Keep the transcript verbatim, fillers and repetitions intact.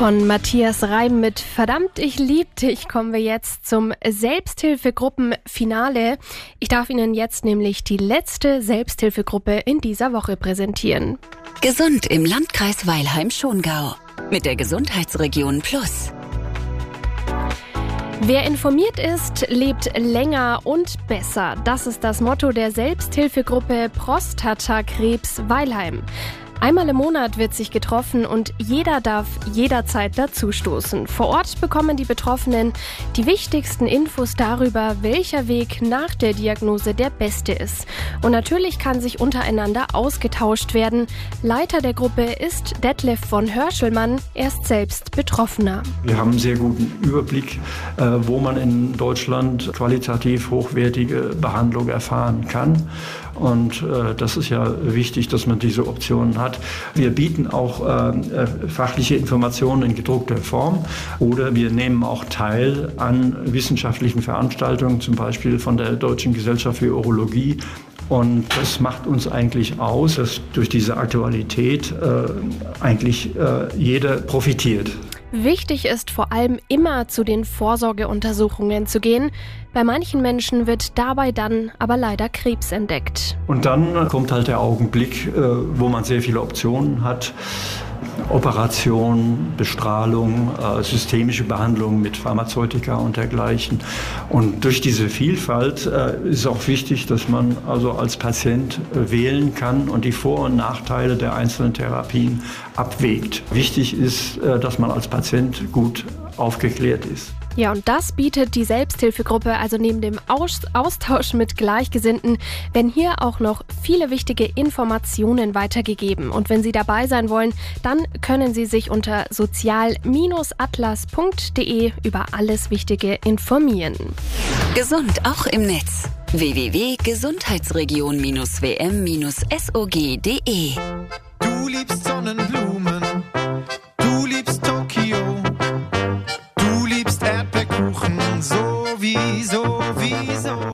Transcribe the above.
Von Matthias Reim mit Verdammt, ich lieb dich kommen wir jetzt zum Selbsthilfegruppen-Finale. Ich darf Ihnen jetzt nämlich die letzte Selbsthilfegruppe in dieser Woche präsentieren. Gesund im Landkreis Weilheim-Schongau mit der Gesundheitsregion Plus. Wer informiert ist, lebt länger und besser. Das ist das Motto der Selbsthilfegruppe Prostatakrebs Weilheim. Einmal im Monat wird sich getroffen und jeder darf jederzeit dazustoßen. Vor Ort bekommen die Betroffenen die wichtigsten Infos darüber, welcher Weg nach der Diagnose der beste ist. Und natürlich kann sich untereinander ausgetauscht werden. Leiter der Gruppe ist Detlef von Hörschelmann, er ist selbst Betroffener. Wir haben einen sehr guten Überblick, wo man in Deutschland qualitativ hochwertige Behandlung erfahren kann. Und äh, das ist ja wichtig, dass man diese Optionen hat. Wir bieten auch äh, fachliche Informationen in gedruckter Form oder wir nehmen auch teil an wissenschaftlichen Veranstaltungen, zum Beispiel von der Deutschen Gesellschaft für Urologie. Und das macht uns eigentlich aus, dass durch diese Aktualität äh, eigentlich äh, jeder profitiert. Wichtig ist vor allem immer zu den Vorsorgeuntersuchungen zu gehen. Bei manchen Menschen wird dabei dann aber leider Krebs entdeckt. Und dann kommt halt der Augenblick, wo man sehr viele Optionen hat. Operation, Bestrahlung, systemische Behandlung mit Pharmazeutika und dergleichen. Und durch diese Vielfalt ist auch wichtig, dass man also als Patient wählen kann und die Vor- und Nachteile der einzelnen Therapien abwägt. Wichtig ist, dass man als Patient gut aufgeklärt ist. Ja, und das bietet die Selbsthilfegruppe, also neben dem Aus- Austausch mit Gleichgesinnten, werden hier auch noch viele wichtige Informationen weitergegeben. Und wenn Sie dabei sein wollen, dann können Sie sich unter sozial atlas punkt de über alles Wichtige informieren. Gesund auch im Netz. w w w punkt gesundheitsregion w m sog punkt de Du liebst